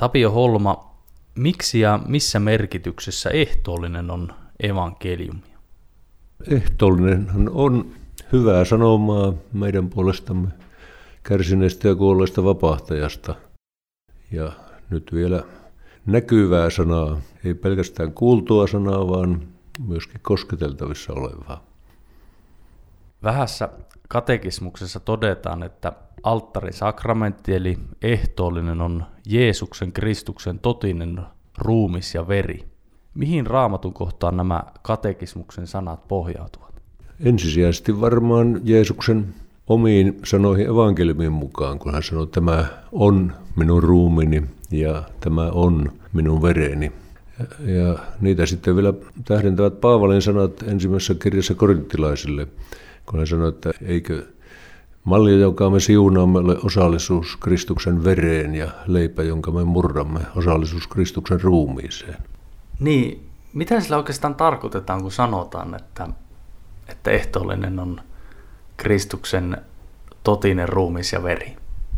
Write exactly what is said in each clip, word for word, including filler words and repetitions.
Tapio Holma, miksi ja missä merkityksessä ehtoollinen on evankeliumia? Ehtoollinen on hyvää sanomaa meidän puolestamme kärsineestä ja kuolleesta vapahtajasta. Ja nyt vielä näkyvää sanaa, ei pelkästään kuultua sanaa, vaan myöskin kosketeltavissa olevaa. Vähässä katekismuksessa todetaan, että alttarisakramentti eli ehtoollinen on Jeesuksen Kristuksen totinen ruumis ja veri. Mihin Raamatun kohtaan nämä katekismuksen sanat pohjautuvat? Ensisijaisesti varmaan Jeesuksen omiin sanoihin evankeliumin mukaan, kun hän sanoi, että tämä on minun ruumini ja tämä on minun vereni. Ja niitä sitten vielä tähdentävät Paavalin sanat ensimmäisessä kirjassa korinttilaisille, kun hän sanoi, että eikö malja, jonka me siunaamme, ole osallisuus Kristuksen vereen ja leipä, jonka me murramme, osallisuus Kristuksen ruumiiseen. Niin, mitä sillä oikeastaan tarkoitetaan, kun sanotaan, että, että ehtoollinen on Kristuksen totinen ruumis ja veri?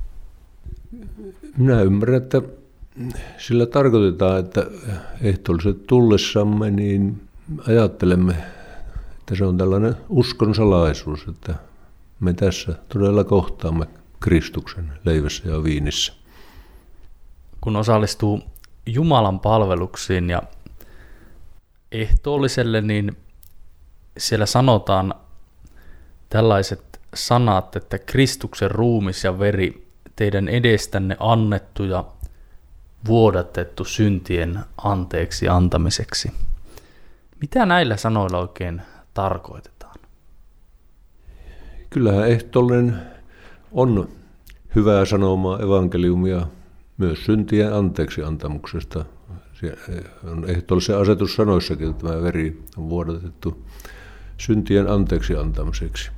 Minä ymmärrän, että sillä tarkoitetaan, että ehtoolliset tullessamme, niin ajattelemme, että se on tällainen uskon salaisuus, että me tässä todella kohtaamme Kristuksen leivässä ja viinissä. Kun osallistuu Jumalan palveluksiin ja ehtoolliselle, niin siellä sanotaan tällaiset sanat, että Kristuksen ruumis ja veri teidän edestänne annettu ja vuodatettu syntien anteeksi antamiseksi. Mitä näillä sanoilla oikein tarkoitetaan? Kyllähän ehtoollinen on hyvää sanomaa evankeliumia myös syntien anteeksi antamuksesta. On ehtoollisen asetus sanoissakin, että tämä veri on vuodatettu syntien anteeksi antamiseksi.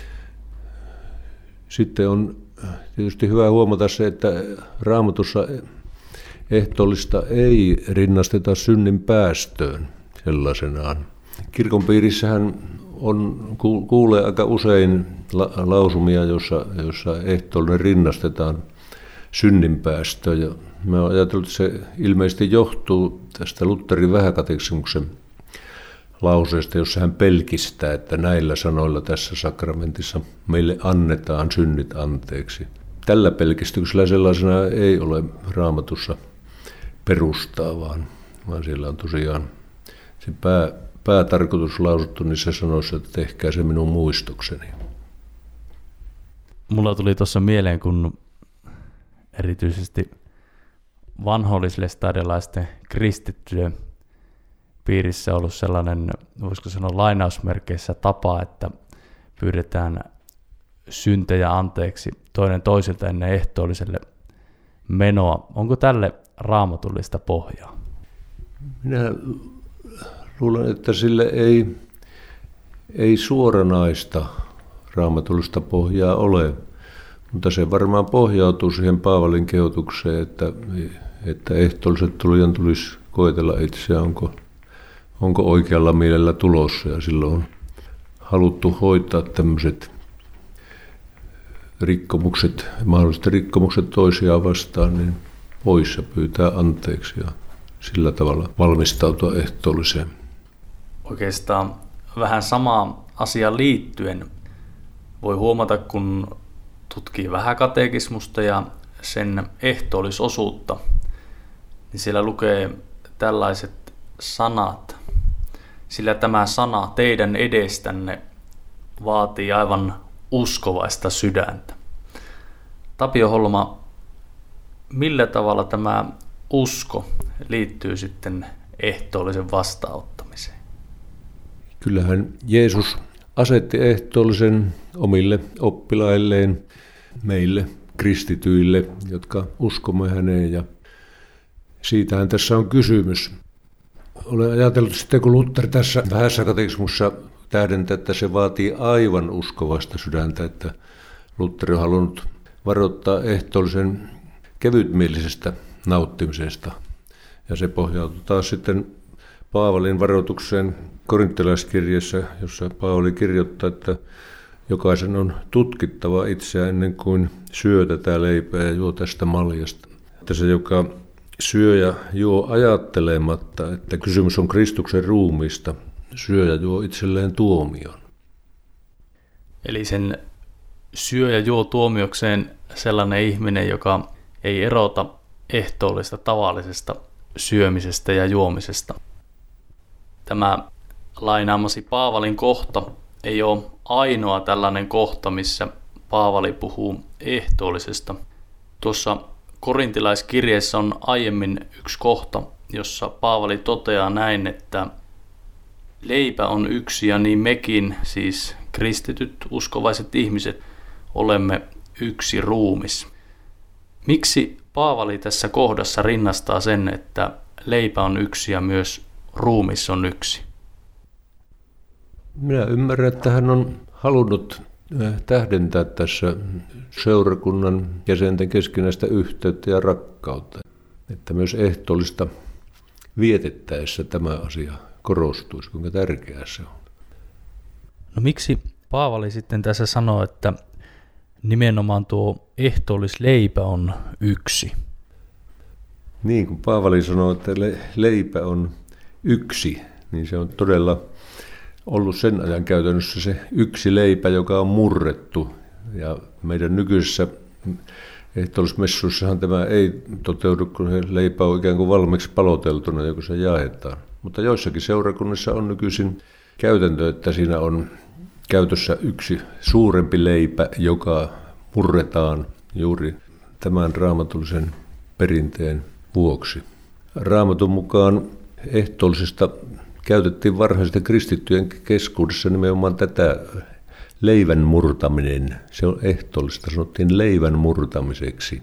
Sitten on tietysti hyvä huomata se, että Raamatussa ehtoollista ei rinnasteta synnin päästöön sellaisenaan. Kirkon piirissähän on, kuulee aika usein la, lausumia, joissa, joissa ehtoollinen rinnastetaan synnin päästöön. Ja mä olen ajatellut, että se ilmeisesti johtuu tästä Lutherin vähäkatekismuksen lauseesta, jossa hän pelkistää, että näillä sanoilla tässä sakramentissa meille annetaan synnit anteeksi. Tällä pelkistyksellä sellaisena ei ole Raamatussa perustaa, vaan, vaan siellä on tosiaan se pää, päätarkoitus lausuttu niissä sanoissa, että tehkää se minun muistokseni. Mulla tuli tuossa mieleen, kun erityisesti vanhoillislestadiolaisten kristittyjen piirissä on ollut sellainen, voisiko sanoa lainausmerkeissä tapa, että pyydetään syntejä anteeksi toinen toisilta ennen ehtoolliselle menoa. Onko tälle raamatullista pohjaa? Minä luulen, että sille ei, ei suoranaista raamatullista pohjaa ole, mutta se varmaan pohjautuu siihen Paavalin kehotukseen, että, että ehtoolliset tulijan tulisi koetella itseään, onko, onko oikealla mielellä tulossa, ja silloin on haluttu hoitaa tämmöiset rikkomukset, mahdolliset rikkomukset toisiaan vastaan, niin pois ja pyytää anteeksi ja sillä tavalla valmistautua ehtoolliseen. Oikeastaan vähän samaan asiaan liittyen voi huomata, kun tutkii vähäkatekismusta ja sen ehtoollisosuutta, niin siellä lukee tällaiset sanat, sillä tämä sana teidän edestänne vaatii aivan uskovaista sydäntä. Tapio Holma, millä tavalla tämä usko liittyy sitten ehtoollisen vastaanottamiseen? Kyllähän Jeesus asetti ehtoollisen omille oppilailleen, meille kristityille, jotka uskomme häneen, ja siitähän tässä on kysymys. Olen ajatellut sitten, kun Luther tässä vähässä katekismussa tähdentää, että se vaatii aivan uskovasta sydäntä, että Luther on halunnut varoittaa ehtoollisen kevytmielisestä nauttimisesta. Ja se pohjautuu taas sitten Paavalin varoitukseen korinttilaiskirjeessä, jossa Paavali kirjoittaa, että jokaisen on tutkittava itseään ennen kuin syö tätä leipää ja juo tästä maljasta. Että se, joka syö ja juo ajattelematta, että kysymys on Kristuksen ruumiista, syö ja juo itselleen tuomion. Eli sen syö ja juo tuomiokseen sellainen ihminen, joka ei erota ehtoollista tavallisesta syömisestä ja juomisesta. Tämä lainaamasi Paavalin kohta ei ole ainoa tällainen kohta, missä Paavali puhuu ehtoollisesta. Tuossa korintilaiskirjeessä on aiemmin yksi kohta, jossa Paavali toteaa näin, että leipä on yksi ja niin mekin, siis kristityt uskovaiset ihmiset, olemme yksi ruumis. Miksi Paavali tässä kohdassa rinnastaa sen, että leipä on yksi ja myös ruumis on yksi? Minä ymmärrän, että hän on halunnut tähdentää tässä seurakunnan jäsenten keskinäistä yhteyttä ja rakkautta. Että myös ehtoollista vietettäessä tämä asia korostuisi, kuinka tärkeää se on. No miksi Paavali sitten tässä sanoo, että nimenomaan tuo ehtoollisleipä on yksi? Niin, kun Paavali sanoo, että leipä on yksi, niin se on todella ollut sen ajan käytännössä se yksi leipä, joka on murrettu. Ja meidän nykyisessä ehtoollismessuissahan tämä ei toteudu, kun se leipä on ikään kuin valmiiksi paloteltuna, ja kun se jaetaan. Mutta joissakin seurakunnissa on nykyisin käytäntö, että siinä on käytössä yksi suurempi leipä, joka murretaan juuri tämän raamatullisen perinteen vuoksi. Raamatun mukaan ehtoollisesta käytettiin varhaisten kristittyjen keskuudessa nimenomaan tätä leivän murtaminen. Se on ehtoollista, sanottiin leivän murtamiseksi.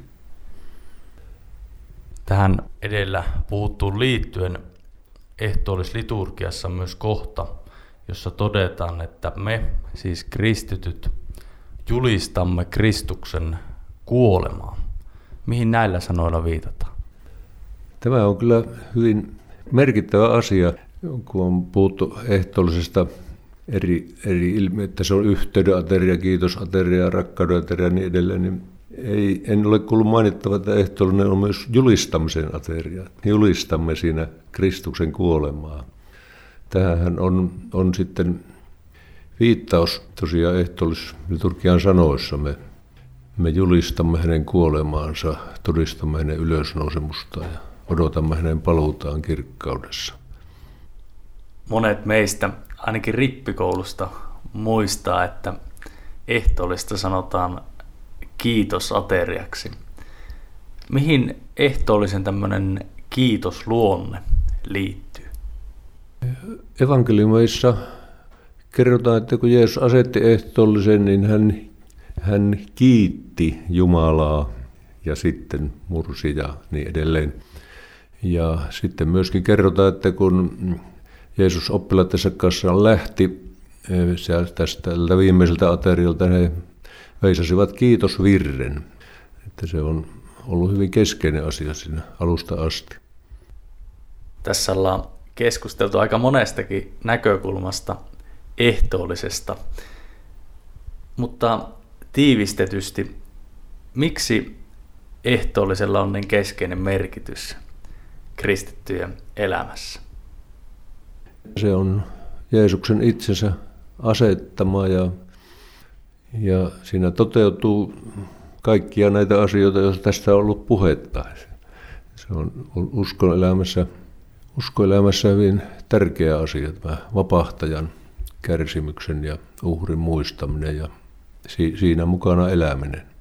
Tähän edellä puhuttuun liittyen ehtoollisliturgiassa on myös kohta, jossa todetaan, että me, siis kristityt, julistamme Kristuksen kuolemaa. Mihin näillä sanoilla viitataan? Tämä on kyllä hyvin merkittävä asia, kun on puhuttu ehtoollisesta eri, eri ilmiö, että se on yhteyden ateria, kiitosateria, rakkauden ateria ja niin edelleen, niin ei, en ole kuullut mainittava, että ehtoollinen on myös julistamisen ateria. Julistamme siinä Kristuksen kuolemaa. Tämähän on, on sitten viittaus tosiaan ehtoollisliturgian sanoissa. Me, me julistamme hänen kuolemaansa, todistamme hänen ylösnousemustaan ja odotamme hänen paluutaan kirkkaudessa. Monet meistä, ainakin rippikoulusta, muistaa, että ehtoollista sanotaan kiitosateriaksi. Mihin ehtoollisen tämmöinen kiitosluonne liittyy? Evankeliumeissa kerrotaan, että kun Jeesus asetti ehtoollisen, niin hän, hän kiitti Jumalaa ja sitten mursi ja niin edelleen. Ja sitten myöskin kerrotaan, että kun Jeesus oppilaittensa kanssa lähti tästä viimeiseltä aterialta, he veisasivat kiitosvirren. Että se on ollut hyvin keskeinen asia siinä alusta asti. Tässä ollaan keskusteltu aika monestakin näkökulmasta ehtoollisesta, mutta tiivistetysti, miksi ehtoollisella on niin keskeinen merkitys kristittyjen elämässä? Se on Jeesuksen itsensä asettama ja, ja siinä toteutuu kaikkia näitä asioita, joista tästä on ollut puhetta. Se on uskonelämässä, uskonelämässä hyvin tärkeä asia, tämä vapahtajan kärsimyksen ja uhrin muistaminen ja siinä mukana eläminen.